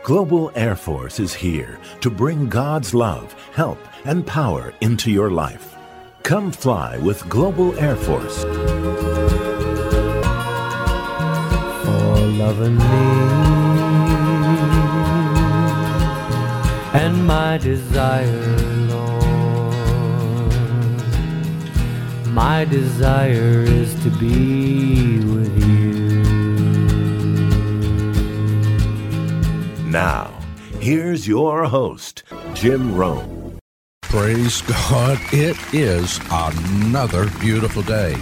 Global Air Force is here to bring God's love, help, and power into your life. Come fly with Global Air Force. For loving me and my desire, Lord, my desire is to be with you. Now, here's your host, Jim Rome. Praise God, it is another beautiful day.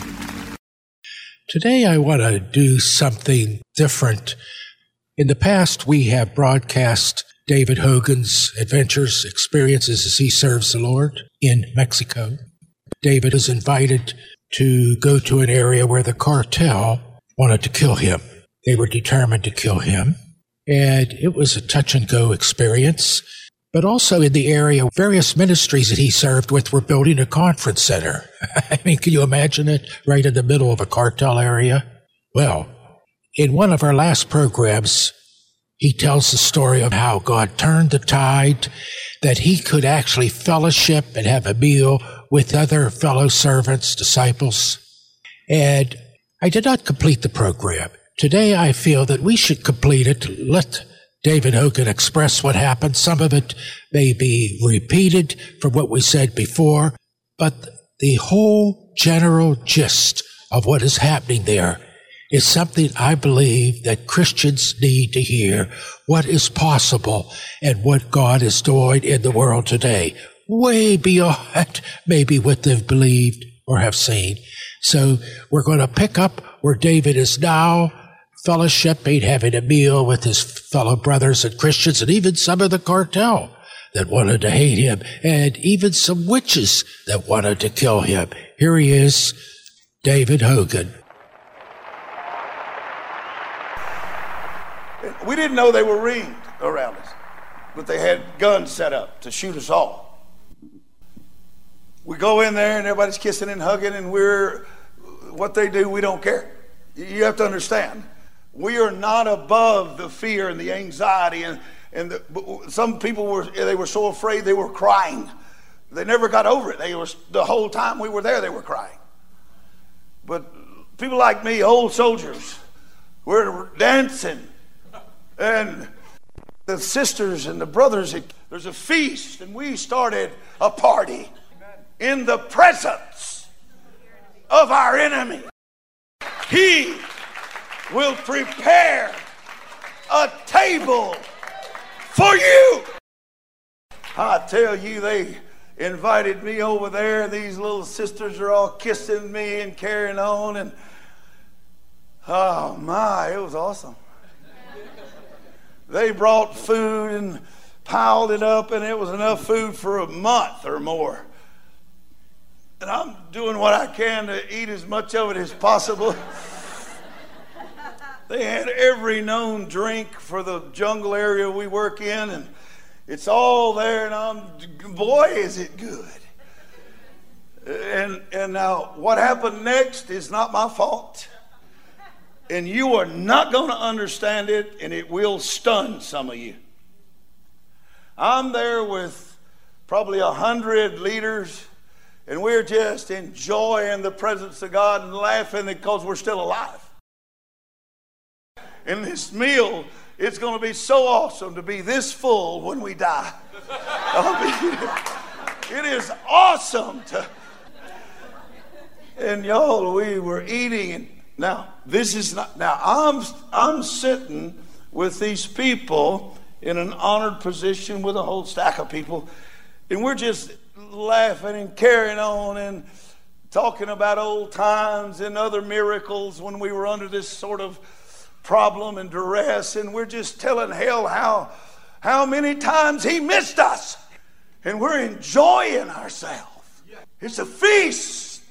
Today I want to do something different. In the past, we have broadcast David Hogan's adventures, experiences as he serves the Lord in Mexico. David is invited to go to an area where the cartel wanted to kill him. They were determined to kill him. And it was a touch-and-go experience. But also in the area, various ministries that he served with were building a conference center. I mean, can you imagine it? Right in the middle of a cartel area? Well, in one of our last programs, he tells the story of how God turned the tide, that he could actually fellowship and have a meal with other fellow servants, disciples. And I did not complete the program. Today, I feel that we should complete it. Let David Hogan express what happened. Some of it may be repeated from what we said before, but the whole general gist of what is happening there is something I believe that Christians need to hear, what is possible and what God is doing in the world today, way beyond maybe what they've believed or have seen. So we're going to pick up where David is now, fellowshipping, having a meal with his fellow brothers and Christians, and even some of the cartel that wanted to hate him, and even some witches that wanted to kill him. Here he is, David Hogan. We didn't know they were ringed around us, but they had guns set up to shoot us all. We go in there and everybody's kissing and hugging, and what they do, we don't care. You have to understand. We are not above the fear and the anxiety, and some people were so afraid they were crying. They never got over it. The whole time we were there, they were crying. But people like me, old soldiers, we're dancing, and the sisters and the brothers, there's a feast, and we started a party in the presence of our enemy. He will prepare a table for you. I tell you, they invited me over there. These little sisters are all kissing me and carrying on, and oh my, it was awesome. They brought food and piled it up, and it was enough food for a month or more. And I'm doing what I can to eat as much of it as possible. They had every known drink for the jungle area we work in, and it's all there, and boy, is it good. And now what happened next is not my fault. And you are not going to understand it, and it will stun some of you. I'm there with probably 100 leaders, and we're just enjoying the presence of God and laughing because we're still alive. And this meal, it's going to be so awesome to be this full when we die. It is awesome and y'all, we were eating, and now this is not, now I'm sitting with these people in an honored position with a whole stack of people, and we're just laughing and carrying on and talking about old times and other miracles when we were under this sort of problem and duress, and we're just telling hell how many times he missed us, and we're enjoying ourselves. It's a feast.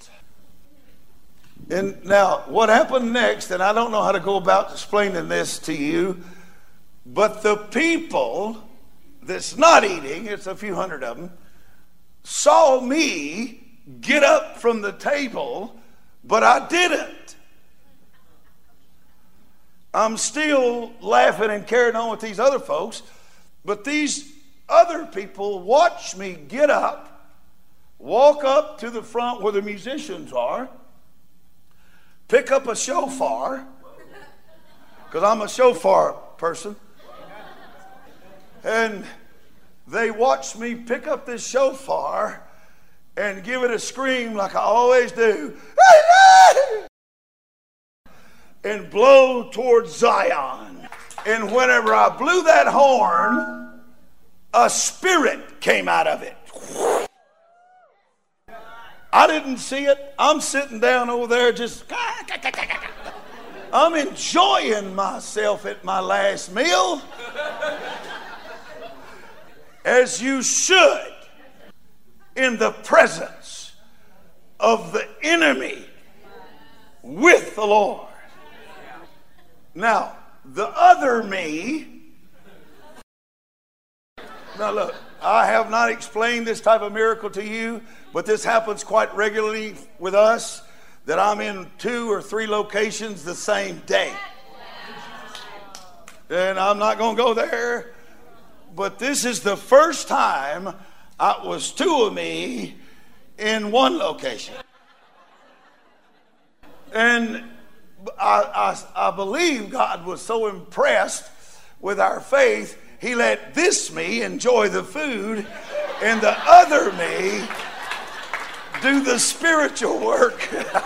And now what happened next, and I don't know how to go about explaining this to you, but the people that's not eating, it's a few hundred of them, saw me get up from the table, but I didn't. I'm still laughing and carrying on with these other folks, but these other people watch me get up, walk up to the front where the musicians are, pick up a shofar, because I'm a shofar person, and they watch me pick up this shofar and give it a scream like I always do, and blow towards Zion. And whenever I blew that horn, a spirit came out of it. I didn't see it. I'm sitting down over there just, I'm enjoying myself at my last meal, as you should, in the presence of the enemy with the Lord. Now, the other me, now look, I have not explained this type of miracle to you, but this happens quite regularly with us, that I'm in 2 or 3 locations the same day. And I'm not going to go there, but this is the first time it was 2 of me in 1 location. And I believe God was so impressed with our faith, he let this me enjoy the food and the other me do the spiritual work.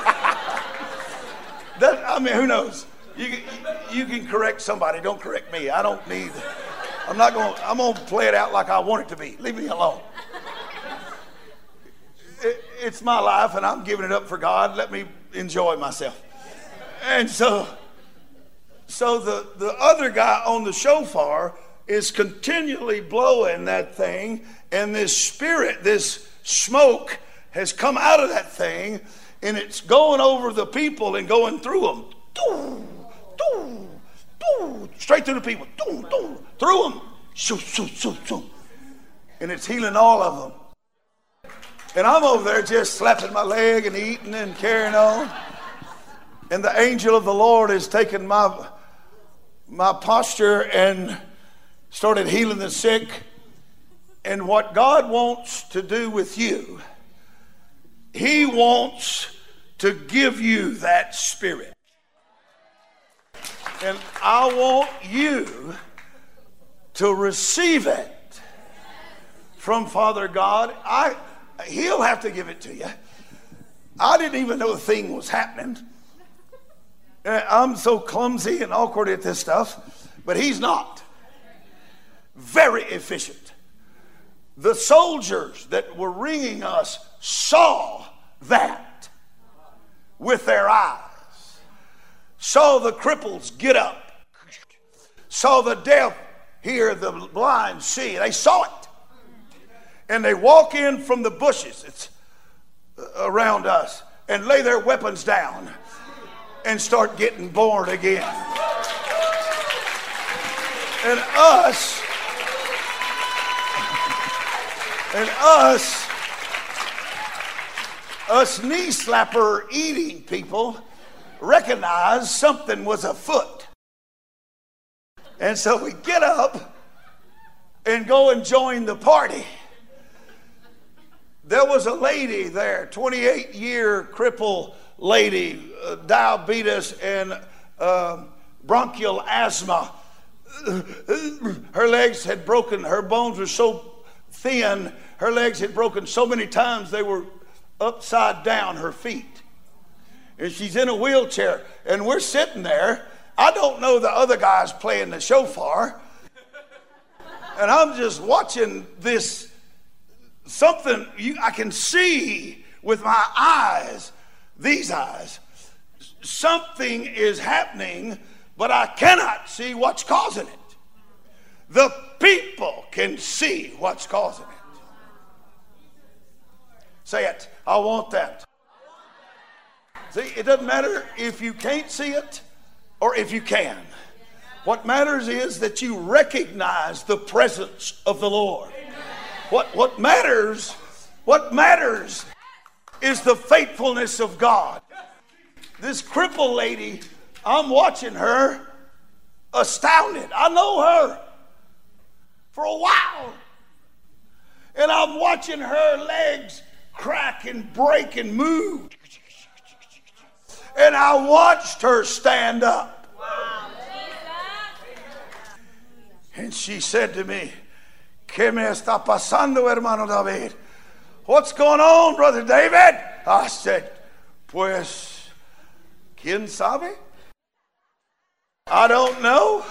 Who knows? You can correct somebody. Don't correct me. I'm going to play it out like I want it to be. Leave me alone. It's my life, and I'm giving it up for God. Let me enjoy myself. And so the other guy on the shofar is continually blowing that thing, and this spirit, this smoke has come out of that thing, and it's going over the people and going through them. Doo, doo, doo, straight through the people. Doo, doo, through them. Shoo, shoo, shoo, shoo. And it's healing all of them. And I'm over there just slapping my leg and eating and carrying on. And the angel of the Lord has taken my posture and started healing the sick. And what God wants to do with you, he wants to give you that spirit. And I want you to receive it from Father God. He'll have to give it to you. I didn't even know the thing was happening. I'm so clumsy and awkward at this stuff, but he's not. Very efficient. The soldiers that were ringing us saw that with their eyes. Saw the cripples get up. Saw the deaf hear, the blind see. They saw it. And they walk in from the bushes, it's around us, and lay their weapons down and start getting born again. And us knee slapper eating people recognized something was afoot. And so we get up and go and join the party. There was a lady there, 28-year cripple lady, diabetes and bronchial asthma. Her legs had broken. Her bones were so thin. Her legs had broken so many times they were upside down, her feet. And she's in a wheelchair. And we're sitting there. I don't know the other guys playing the shofar. And I'm just watching this. Something I can see with my eyes, these eyes, something is happening, but I cannot see what's causing it. The people can see what's causing it. Say it. I want that. See, it doesn't matter if you can't see it or if you can. What matters is that you recognize the presence of the Lord. What matters is the faithfulness of God. This crippled lady, I'm watching her, astounded. I know her for a while. And I'm watching her legs crack and break and move. And I watched her stand up. And she said to me, ¿Qué me está pasando, hermano David? What's going on, Brother David? I said, pues, ¿quién sabe? I don't know.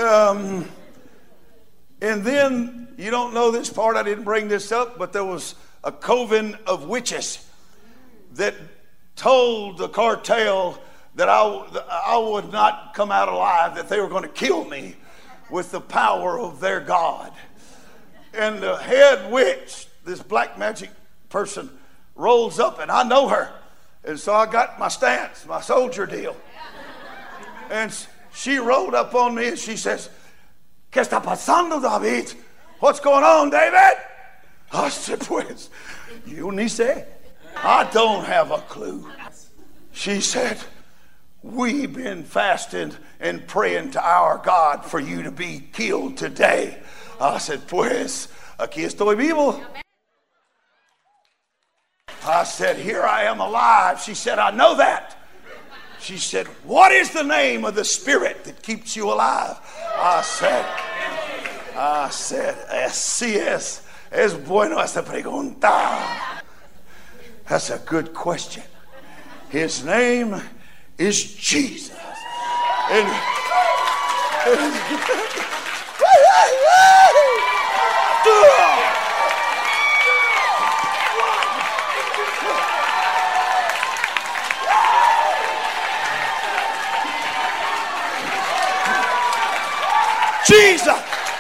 And then, you don't know this part, I didn't bring this up, but there was a coven of witches that told the cartel that I would not come out alive, that they were going to kill me with the power of their God. And the head witch, this black magic person, rolls up, and I know her. And so I got my stance, my soldier deal. And she rolled up on me and she says, ¿Qué está pasando, David? What's going on, David? I said, pues, yo ni sé. I don't have a clue. She said, we've been fasting and praying to our God for you to be killed today. I said, pues, aquí estoy vivo. I said, here I am alive. She said, I know that. She said, what is the name of the spirit that keeps you alive? I said, así es bueno esta pregunta. That's a good question. His name is Jesus. Jesus.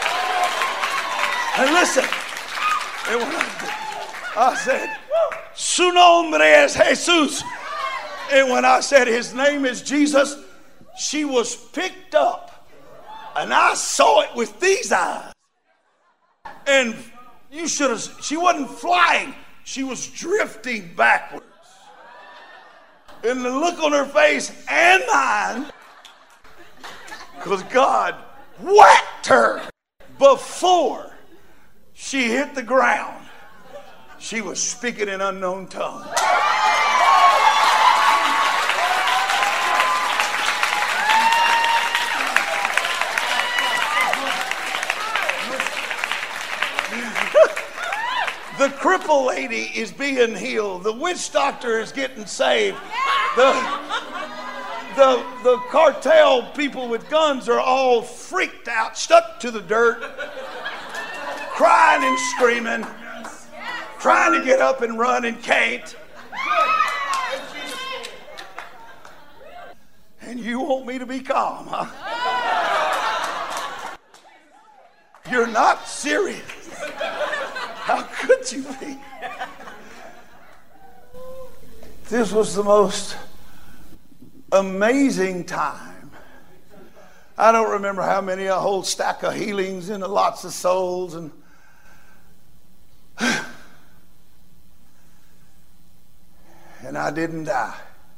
And listen, and when I said, su nombre es Jesús. And when I said his name is Jesus, she was picked up. And I saw it with these eyes. And you should have, she wasn't flying. She was drifting backwards. And the look on her face and mine, because God whacked her before she hit the ground. She was speaking in unknown tongues. The cripple lady is being healed. The witch doctor is getting saved. The cartel people with guns are all freaked out, stuck to the dirt, crying and screaming, trying to get up and run and can't. And you want me to be calm, huh? You're not serious. How could you be? This was the most amazing time. I don't remember how many, a whole stack of healings and lots of souls, and I didn't die.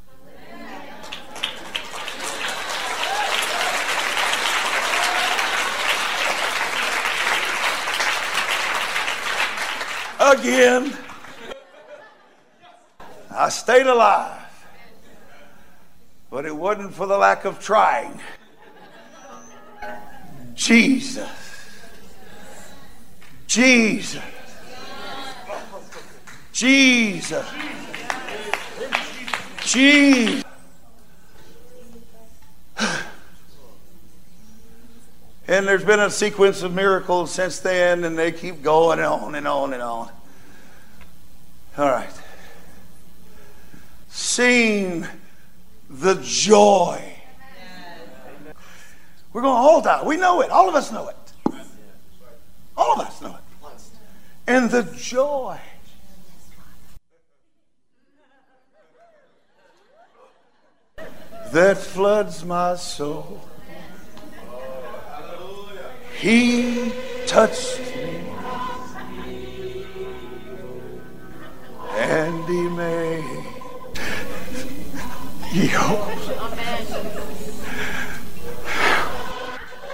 Again, I stayed alive, but it wasn't for the lack of trying. Jesus. Jesus. Jesus. Jesus. And there's been a sequence of miracles since then, and they keep going on and on and on. All right. Sing the joy. We're going to all die. We know it. All of us know it. All of us know it. And the joy. That floods my soul. He touched me, and he made me whole.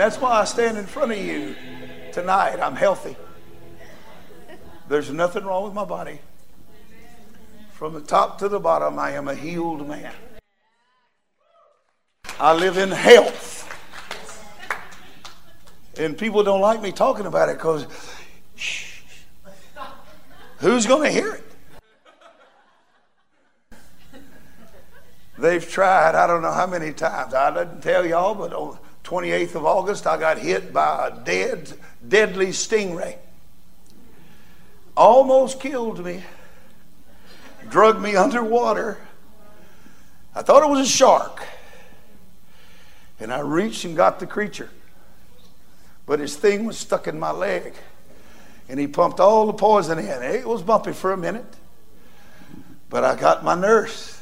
that's why I stand in front of you tonight. I'm healthy. There's nothing wrong with my body. From the top to the bottom, I am a healed man. I live in health. And people don't like me talking about it because who's going to hear it? They've tried, I don't know how many times. I didn't tell y'all, but on 28th of August, I got hit by a deadly stingray. Almost killed me. Drugged me underwater. I thought it was a shark. And I reached and got the creature. But his thing was stuck in my leg. And he pumped all the poison in. It was bumpy for a minute. But I got my nurse.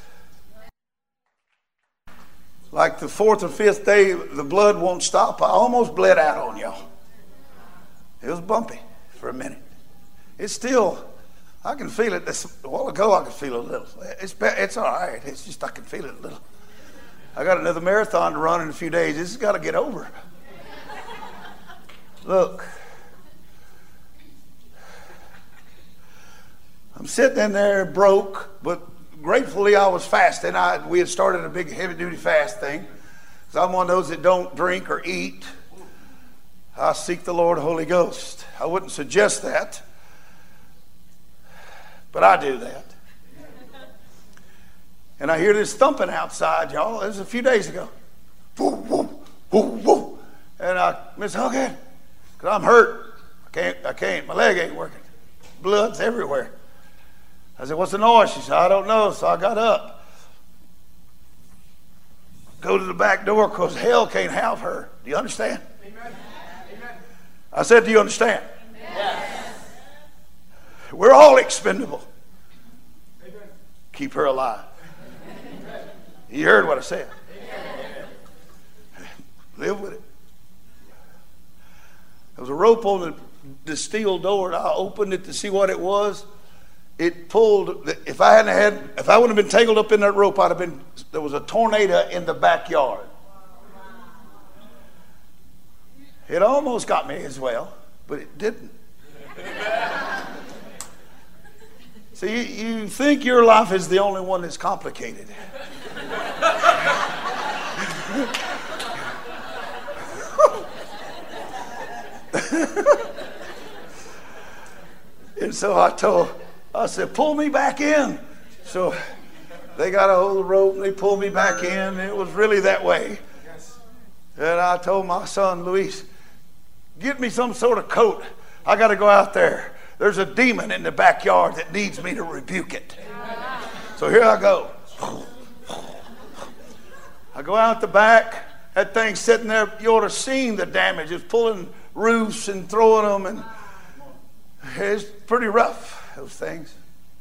Like the 4th or 5th day, the blood won't stop. I almost bled out on y'all. It was bumpy for a minute. It's still, I can feel it. A while ago, I could feel it a little. It's all right. It's just I can feel it a little. I got another marathon to run in a few days. This has got to get over. Look, I'm sitting in there broke, but gratefully I was fasting. We had started a big heavy-duty fast thing. So I'm one of those that don't drink or eat. I seek the Lord Holy Ghost. I wouldn't suggest that, but I do that. And I hear this thumping outside, y'all. It was a few days ago. Woo, woo, woo, woo. And Miss Hogan, because I'm hurt. I can't. My leg ain't working. Blood's everywhere. I said, what's the noise? She said, I don't know. So I got up. Go to the back door because hell can't have her. Do you understand? Amen. I said, do you understand? Yes. We're all expendable. Amen. Keep her alive. Amen. You heard what I said. Amen. Live with it. There was a rope on the steel door, and I opened it to see what it was. It pulled. If I wouldn't have been tangled up in that rope, there was a tornado in the backyard. It almost got me as well, but it didn't. See, you think your life is the only one that's complicated. And so I said, pull me back in. So they got a hold of the rope and they pulled me back in. It was really that way. And I told my son, Luis, get me some sort of coat. I got to go out there. There's a demon in the backyard that needs me to rebuke it. So here I go. I go out the back. That thing's sitting there. You ought to have seen the damage. It's pulling roofs and throwing them. And it's pretty rough, those things.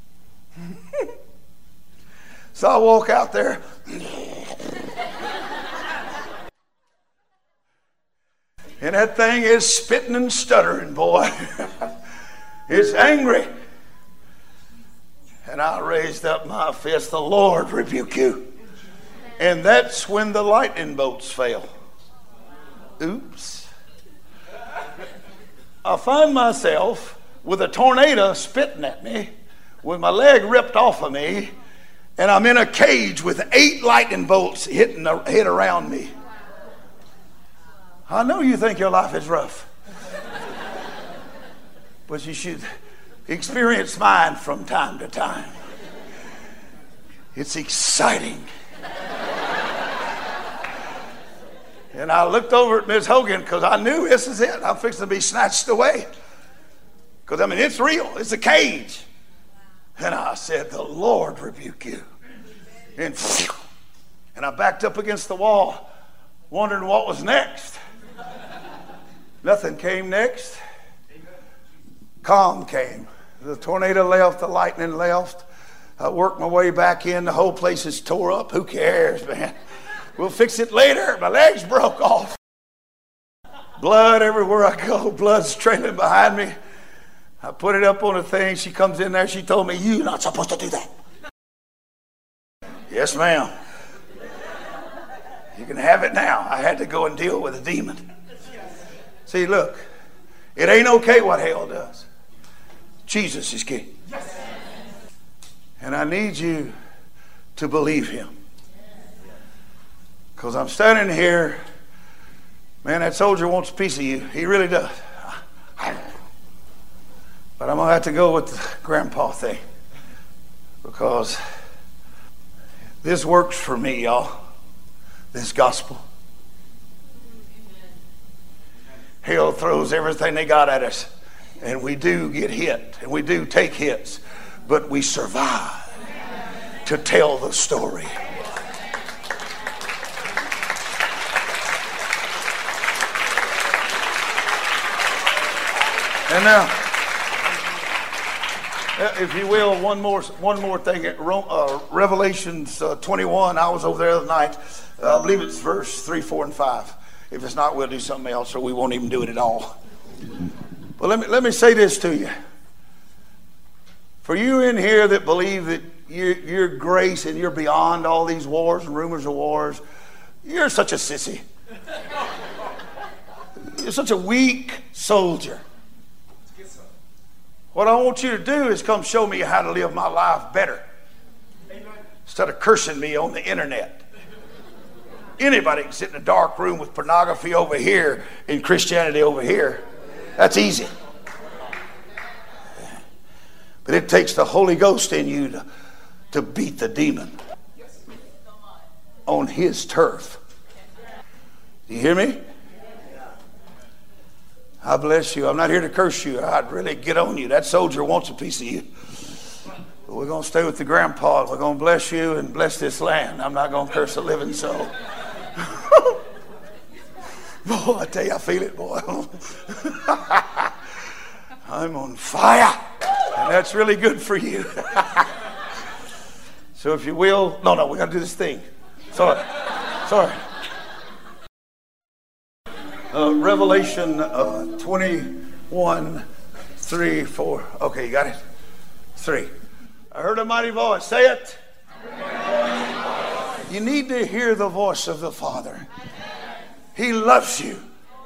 So I walk out there. And that thing is spitting and stuttering, boy. It's angry. And I raised up my fist. The Lord rebuke you. And that's when the lightning bolts fell. Oops. I find myself with a tornado spitting at me, with my leg ripped off of me, and I'm in a cage with 8 lightning bolts hit around me. I know you think your life is rough, but you should experience mine from time to time. It's exciting. And I looked over at Ms. Hogan because I knew this is it. I'm fixing to be snatched away. Because, it's real. It's a cage. And I said, the Lord rebuke you. And I backed up against the wall, wondering what was next. Nothing came next. Calm came. The tornado left. The lightning left. I worked my way back in. The whole place is tore up. Who cares, man? We'll fix it later. My legs broke off. Blood everywhere I go. Blood's trailing behind me. I put it up on a thing. She comes in there. She told me, you're not supposed to do that. Yes, ma'am. You can have it now. I had to go and deal with a demon. See, look, it ain't okay what hell does. Jesus is king. And I need you to believe him. Because I'm standing here, man, that soldier wants a piece of you. He really does. But I'm going to have to go with the grandpa thing. Because this works for me, y'all. This gospel. Hell throws everything they got at us. And we do get hit. And we do take hits. But we survive to tell the story. And now, if you will, one more thing. Revelations 21. I was over there the other night. I believe it's verse 3, 4, and 5. If it's not, we'll do something else, or we won't even do it at all. But let me say this to you. For you in here that believe that you're grace and you're beyond all these wars and rumors of wars, you're such a sissy. You're such a weak soldier. What I want you to do is come show me how to live my life better. Instead of cursing me on the internet. Anybody can sit in a dark room with pornography over here and Christianity over here. That's easy. But it takes the Holy Ghost in you to beat the demon on his turf. Do you hear me? I bless you. I'm not here to curse you. I'd really get on you. That soldier wants a piece of you. But we're going to stay with the grandpa. We're going to bless you and bless this land. I'm not going to curse a living soul. Boy, I tell you, I feel it, boy. I'm on fire. And that's really good for you. So if you will, no, we got to do this thing. Sorry. Revelation 21, 3, 4. Okay, you got it? 3. I heard a mighty voice. Say it. You need to hear the voice of the Father. He loves you.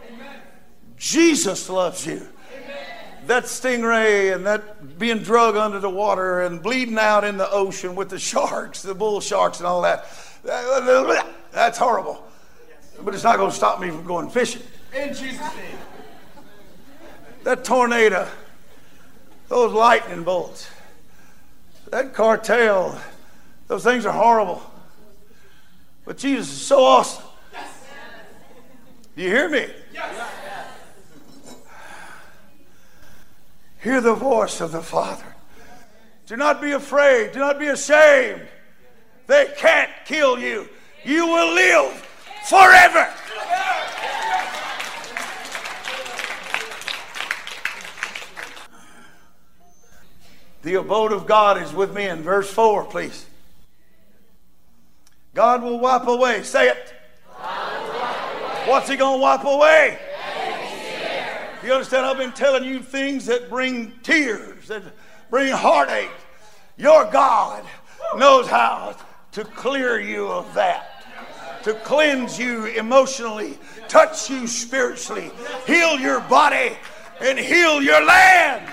Jesus loves you. That stingray and that being drug under the water and bleeding out in the ocean with the sharks, the bull sharks and all that, that's horrible. But it's not going to stop me from going fishing. In Jesus' name. That tornado, those lightning bolts, that cartel, those things are horrible. But Jesus is so awesome. Do you hear me? Yes. Hear the voice of the Father. Do not be afraid. Do not be ashamed. They can't kill you. You will live forever. The abode of God is with me in verse 4, please. God will wipe away. Say it. What's he going to wipe away? You understand? I've been telling you things that bring tears, that bring heartache. Your God knows how to clear you of that, to cleanse you emotionally, touch you spiritually, heal your body, and heal your land.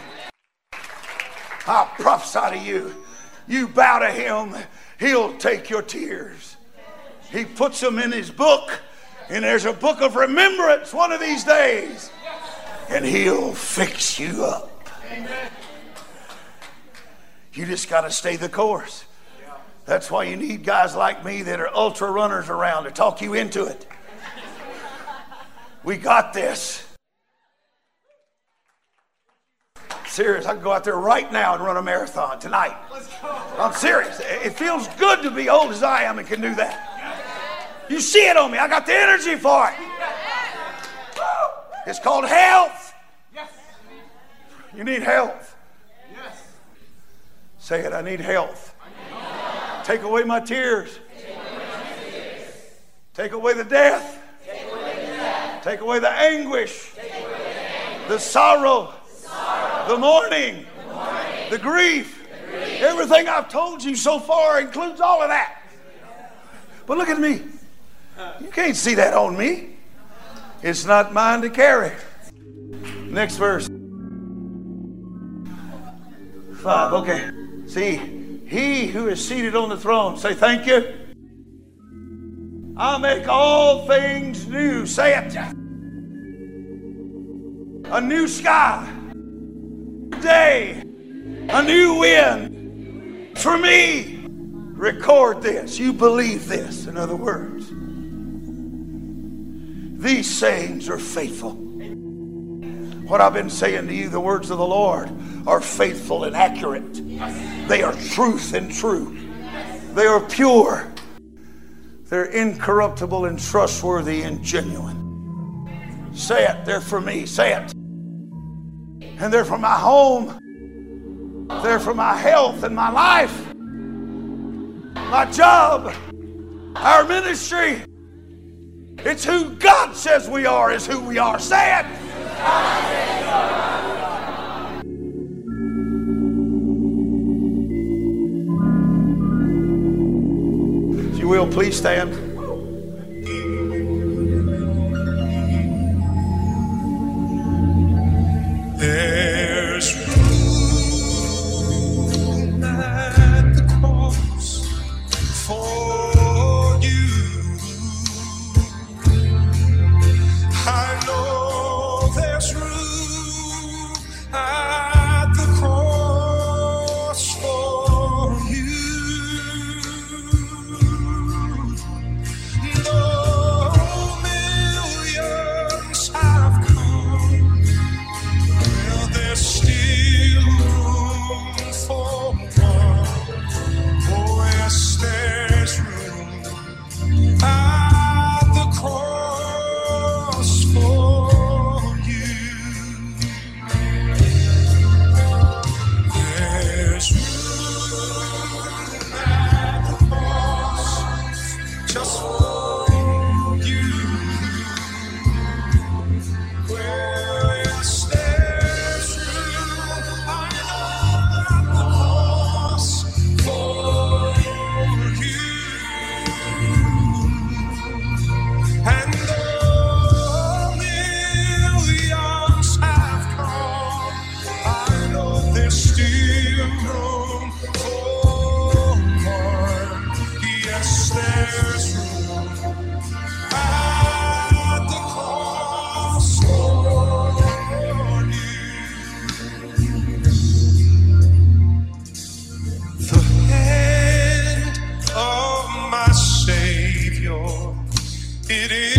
I prophesy to you, you bow to him, he'll take your tears. He puts them in his book, and there's a book of remembrance one of these days, and he'll fix you up. You just got to stay the course. That's why you need guys like me that are ultra runners around to talk you into it. We got this. Serious, I can go out there right now and run a marathon tonight. I'm serious. It feels good to be old as I am and can do that. You see it on me. I got the energy for it. It's called health. You need health. Say it, I need health. Take away my tears. Take away the death. Take away the anguish. The sorrow. The mourning. The grief. Everything I've told you so far includes all of that. But look at me. You can't see that on me. It's not mine to carry. Next verse. 5. Okay. See, he who is seated on the throne. Say thank you. I'll make all things new. Say it. A new sky. Day. A new wind. For me. Record this. You believe this. In other words. These sayings are faithful. What I've been saying to you, the words of the Lord are faithful and accurate. They are truth and true. They are pure. They're incorruptible and trustworthy and genuine. Say it. They're for me. Say it. And they're for my home. They're for my health and my life. My job. Our ministry. It's who God says we are is who we are. Say it. If you will, please stand. There's room at the cross for you. I know there's room at the cross for you. Though millions have come, well, there's still room for one. Oh, yes, there's room at the cross for you. There's room at the cross just for you. Well, yes, there's room, I know, at the cross for you. And though millions have come, I know there's still room for one. Yes, there's room at the cross for you. The hand of my Savior, it is